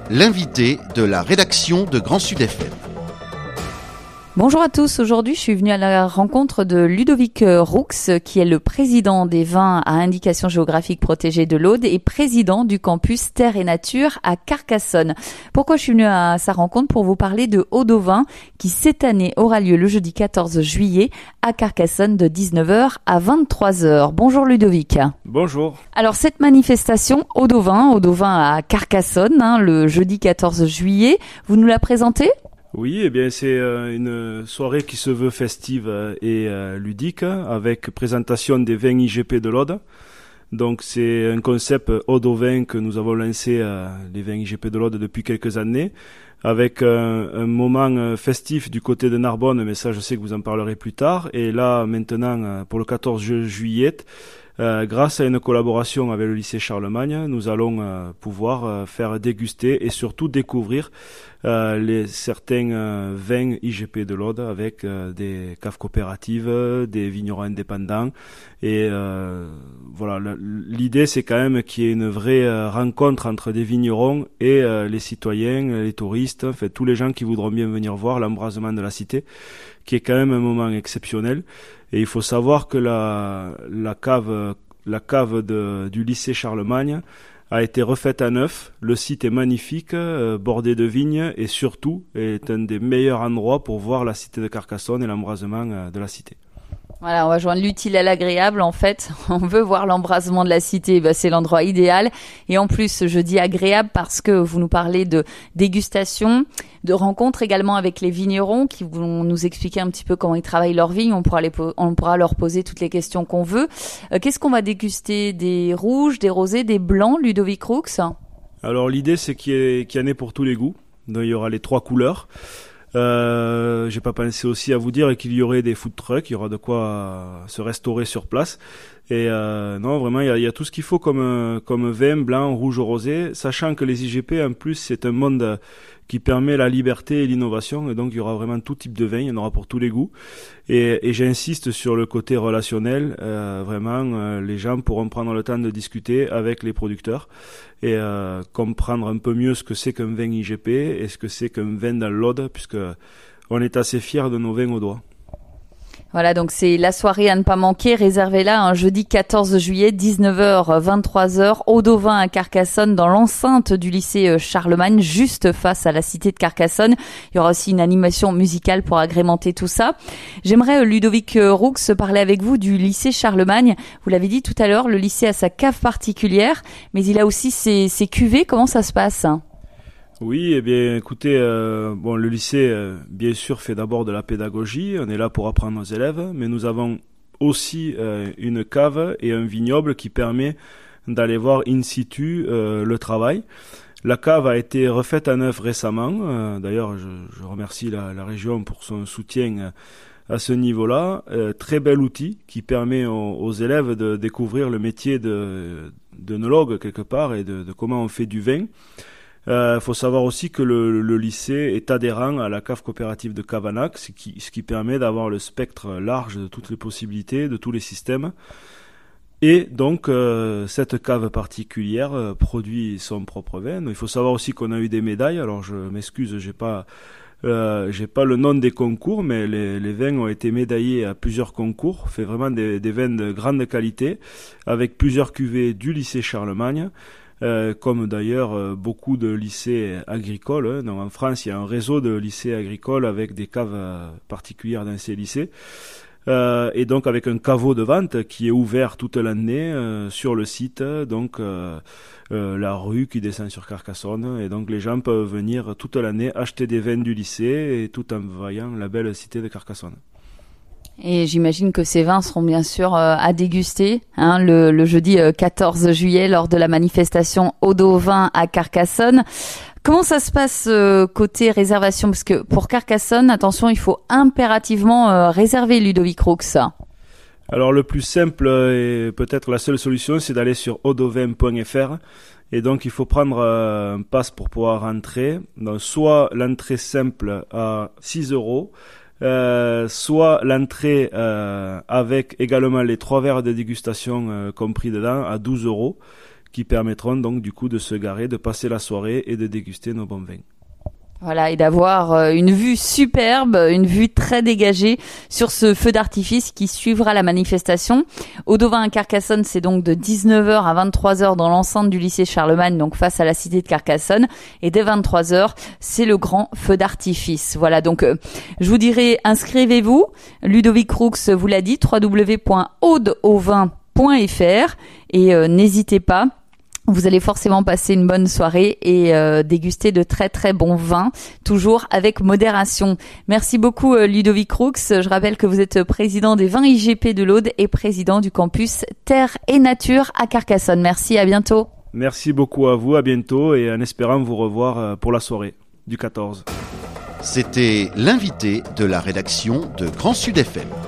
l'invité de la rédaction de Grand Sud FM. Bonjour à tous, aujourd'hui je suis venue à la rencontre de Ludovic Roux qui est le président des vins à indication géographique protégée de l'Aude et président du campus Terre et Nature à Carcassonne. Pourquoi je suis venue à sa rencontre? Pour vous parler de Ode au vin qui cette année aura lieu le jeudi 14 juillet à Carcassonne de 19h à 23h. Bonjour Ludovic. Bonjour. Alors cette manifestation Ode au vin à Carcassonne, le jeudi 14 juillet, vous nous la présentez? Oui, eh bien c'est une soirée qui se veut festive et ludique avec présentation des vins IGP de l'Aude. Donc c'est un concept Ode au vin que nous avons lancé les vins IGP de l'Aude depuis quelques années avec un moment festif du côté de Narbonne, mais ça je sais que vous en parlerez plus tard. Et là maintenant pour le 14 juillet, grâce à une collaboration avec le lycée Charlemagne, nous allons pouvoir faire déguster et surtout découvrir certains vins IGP de l'Aude avec des caves coopératives, des vignerons indépendants. Et voilà, l'idée c'est quand même qu'il y ait une vraie rencontre entre des vignerons et les citoyens, les touristes, en fait tous les gens qui voudront bien venir voir l'embrasement de la cité, qui est quand même un moment exceptionnel. Et il faut savoir que la cave du lycée Charlemagne a été refaite à neuf. Le site est magnifique, bordé de vignes et surtout est un des meilleurs endroits pour voir la cité de Carcassonne et l'embrasement de la cité. Voilà, on va joindre l'utile à l'agréable en fait. On veut voir l'embrasement de la cité, c'est l'endroit idéal. Et en plus, je dis agréable parce que vous nous parlez de dégustation, de rencontres également avec les vignerons qui vont nous expliquer un petit peu comment ils travaillent leurs vignes. On pourra leur poser toutes les questions qu'on veut. Qu'est-ce qu'on va déguster? Des rouges, des rosés, des blancs, Ludovic Roux? Alors l'idée c'est qu'il y en ait pour tous les goûts. Donc, il y aura les 3 couleurs. J'ai pas pensé aussi à vous dire qu'il y aurait des food trucks, il y aura de quoi se restaurer sur place. Et non, vraiment, il y a tout ce qu'il faut comme vin, blanc, rouge, rosé, sachant que les IGP, en plus, c'est un monde qui permet la liberté et l'innovation, et donc il y aura vraiment tout type de vin, il y en aura pour tous les goûts. Et j'insiste sur le côté relationnel, vraiment, les gens pourront prendre le temps de discuter avec les producteurs et comprendre un peu mieux ce que c'est qu'un vin IGP et ce que c'est qu'un vin dans l'Aude, puisque on est assez fiers de nos vins audois. Voilà, donc c'est la soirée à ne pas manquer. Réservez-la un jeudi 14 juillet, 19h, 23h, Ode au vin à Carcassonne, dans l'enceinte du lycée Charlemagne, juste face à la cité de Carcassonne. Il y aura aussi une animation musicale pour agrémenter tout ça. J'aimerais, Ludovic Roux, parler avec vous du lycée Charlemagne. Vous l'avez dit tout à l'heure, le lycée a sa cave particulière, mais il a aussi ses cuvées. Comment ça se passe ? Oui, eh bien, écoutez, le lycée, bien sûr, fait d'abord de la pédagogie. On est là pour apprendre aux élèves, mais nous avons aussi une cave et un vignoble qui permet d'aller voir in situ le travail. La cave a été refaite à neuf récemment. D'ailleurs, je remercie la région pour son soutien à ce niveau-là. Très bel outil qui permet aux élèves de découvrir le métier d'œnologue quelque part et de comment on fait du vin. Faut savoir aussi que le lycée est adhérent à la cave coopérative de Cavanac, ce qui permet d'avoir le spectre large de toutes les possibilités, de tous les systèmes. Et donc, cette cave particulière produit son propre vin. Il faut savoir aussi qu'on a eu des médailles. Alors, je m'excuse, j'ai pas le nom des concours, mais les vins ont été médaillés à plusieurs concours. Fait vraiment des vins de grande qualité, avec plusieurs cuvées du lycée Charlemagne. Comme d'ailleurs beaucoup de lycées agricoles. Donc en France, il y a un réseau de lycées agricoles avec des caves particulières dans ces lycées. Et donc avec un caveau de vente qui est ouvert toute l'année sur le site, donc la rue qui descend sur Carcassonne. Et donc les gens peuvent venir toute l'année acheter des vins du lycée et tout en voyant la belle cité de Carcassonne. Et j'imagine que ces vins seront bien sûr à déguster le jeudi 14 juillet lors de la manifestation Ode au vin à Carcassonne. Comment ça se passe côté réservation? Parce que pour Carcassonne, attention, il faut impérativement réserver, Ludovic Roux. Alors le plus simple et peut-être la seule solution, c'est d'aller sur odeauvin.fr. Et donc il faut prendre un pass pour pouvoir rentrer. Donc soit l'entrée simple à 6 €, soit l'entrée avec également les 3 verres de dégustation compris dedans à 12 €, qui permettront donc du coup de se garer, de passer la soirée et de déguster nos bons vins. Voilà, et d'avoir une vue superbe, une vue très dégagée sur ce feu d'artifice qui suivra la manifestation. Audovin à Carcassonne, c'est donc de 19h à 23h dans l'enceinte du lycée Charlemagne, donc face à la cité de Carcassonne. Et dès 23h, c'est le grand feu d'artifice. Voilà, donc je vous dirai, inscrivez-vous. Ludovic Roux vous l'a dit, www.audeauvin.fr et n'hésitez pas. Vous allez forcément passer une bonne soirée et déguster de très très bons vins, toujours avec modération. Merci beaucoup Ludovic Roux. Je rappelle que vous êtes président des vins IGP de l'Aude et président du campus Terre et Nature à Carcassonne. Merci, à bientôt. Merci beaucoup à vous, à bientôt et en espérant vous revoir pour la soirée du 14. C'était l'invité de la rédaction de Grand Sud FM.